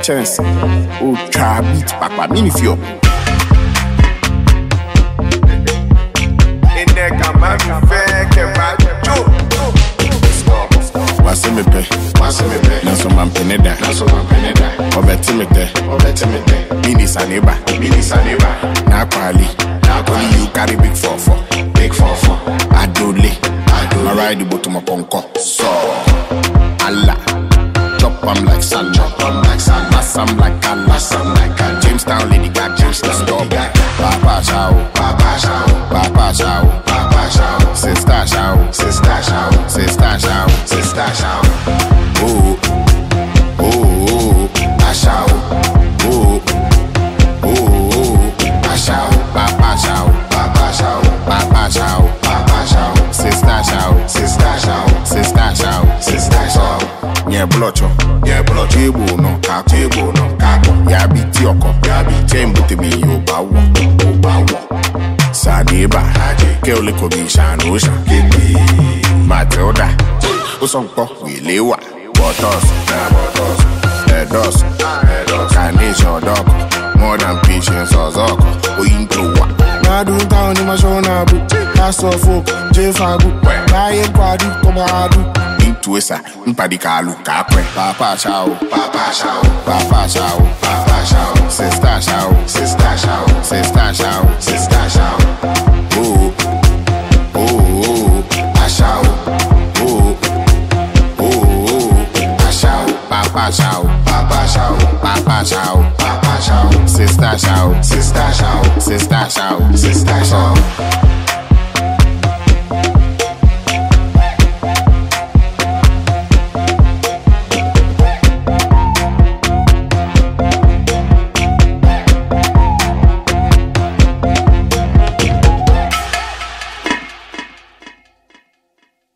chance. Oh, try beat papa, mini fio. In there, come back, What's me pay? Naso man peneda. Obetimete. Mini saneba. Na kwali. You carry big 4-4. Adole. I ride the bottom of Conco. So Allah. Chop am like sand. Mass am like Allah. Jamestown Lady Gaga. Jamestown Papa Shao. Sister Shao. Oh. Ashao. Oh. Ashao. Papa Shao. Sister Shao. Yeah, blocho. Table no kako. Ya biti oko. Tembo te mi yo bawo. Sadeba. Keole ko bi shanosha. Matilda. Usonko wilewa. Botos. Heados. Carnation dog. More than patience or zoko. Ointruwa. Nadu town in my shona bu. Paso folk. Jefagu. Kaye kwadu komadu. Intuesa. Mpadikalu kakwe. Papa Shao. Sister Shao. Oh. Ashao. Oh. Ashao. Papa Shao. Sister Shao.